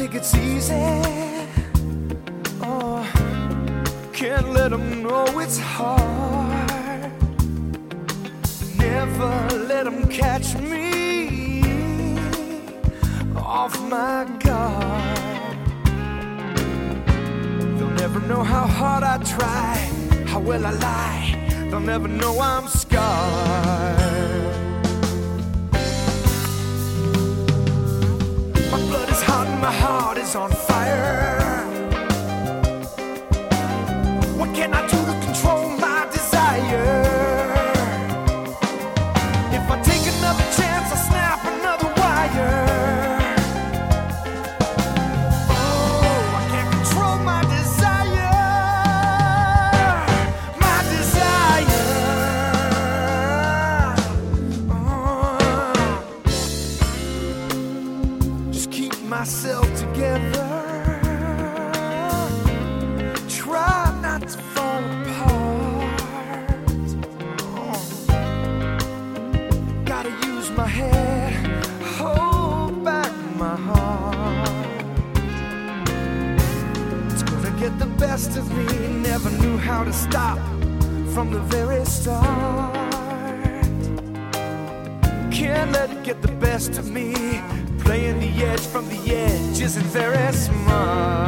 think it's easy. Oh, can't let them know it's hard. Never let them catch me off my guard. They'll never know how hard I try, how well I lie. They'll never know I'm scarred. My blood is hot and my heart is on fire. What can I do to control my desire? If I take another chance, I'll snap another wire. Oh, I can't control my desire. My desire. Just keep myself together. Try not to fall apart. Gotta use my head, hold back my heart. It's gonna get the best of me. Never knew how to stop from the very start. Can't let it get the best of me. Playing the edge from the edge isn't very smart.